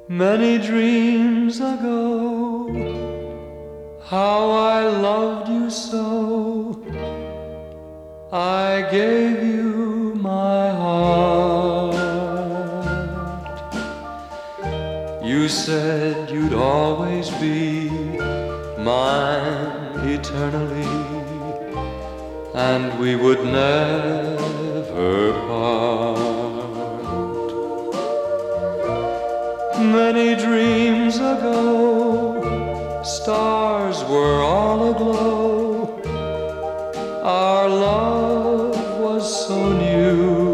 Many dreams ago, how I loved you so, I gave you my heart. You said you'd always be mine eternally, and we would never part. Many dreams ago, stars were all aglow. Our love was so new.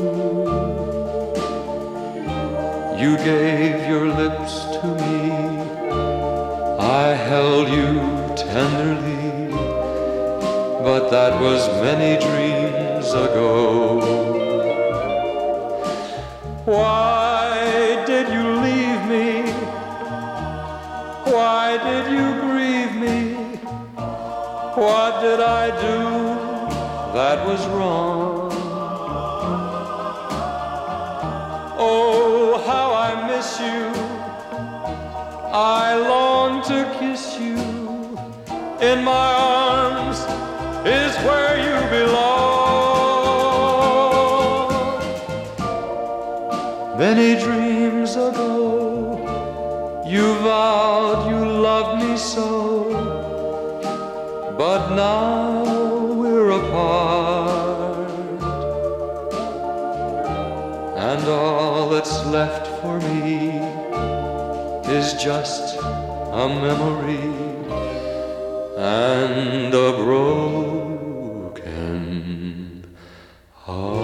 You gave your lips to me, I held you tenderly, but that was many dreams ago. Why did you leave me? Why did you grieve me? What did I do that was wrong? Oh, how I miss you. I long to kiss you. In my arms is where you belong. Many dreams ago, you vowed you loved me so, but now we're apart, and all that's left for me is just a memory and a broken heart.